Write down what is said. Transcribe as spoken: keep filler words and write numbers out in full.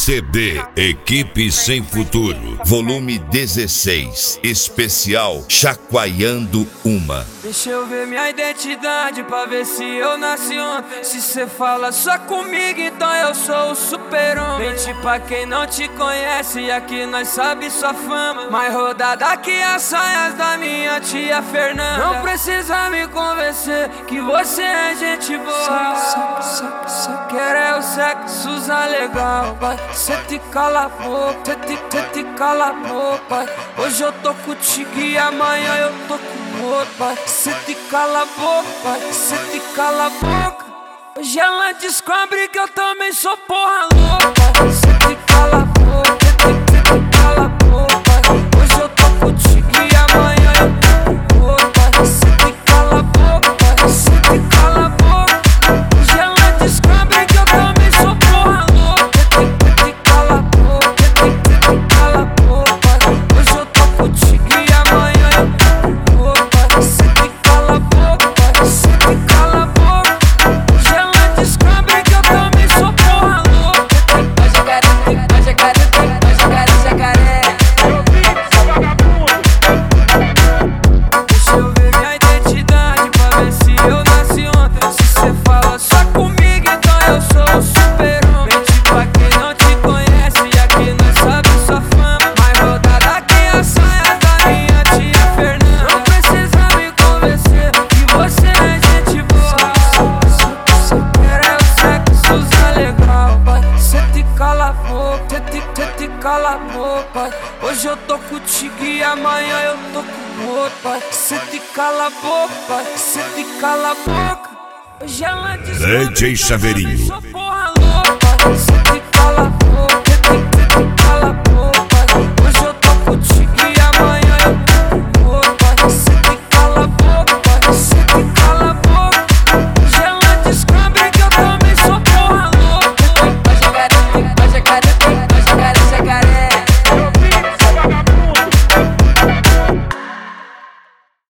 C D Equipe Sem Futuro, volume dezesseis, especial Chacoalhando Uma. Deixa eu ver minha identidade pra ver se eu nasci ontem. Se cê fala só comigo, então eu sou o super-homem. Mente pra quem não te conhece, aqui nós sabe sua fama. Mais rodada que as saias da minha tia Fernanda. Não precisa me convencer que você é gente boa. Só, só, só quero é o sexo usar legal, vai. Cê te cala a boca, cê te, cê te cala a boca. Hoje eu tô contigo e amanhã eu tô com outro, vai. Cê te cala a boca, cê te cala a boca. Hoje ela descobre que eu também sou porra louca. Cê te cala a boca, cê te, cê te cala a boca. Hoje eu tô contigo e amanhã eu tô com outro, vai. Cê te cala a boca, cê te cala a boca. Hoje ela descobre que eu também sou porra louca. Cê te cala a boca, cê te cala a boca. Hoje eu tô contigo e amanhã eu tô com outro, vai. Cê te cala a boca, cê te cala a boca. Hoje ela descobre que eu também sou porra louca. Vai jacaré, vai jacaré, vai jacaré, jacaré. Deixa eu ver minha identidade pra ver se eu nasci ontem. Se cê fala só comigo, então eu sou o super-homem. Mente pra quem não te conhece, aqui nós sabe sua fama. Mais rodada que a saia da minha tia Fernanda. Não precisa me convencer que você é gente boa. Só quero é o sexo usar legal, vai. Cê te cala a boca, cê te, cê te cala a boca. Hoje eu tô contigo e amanhã eu tô com outro, vai. Cê te cala a boca, cê te cala a boca. Hoje ela descobre D J que eu também Chaveirinho. sou porra louca. Cê te cala a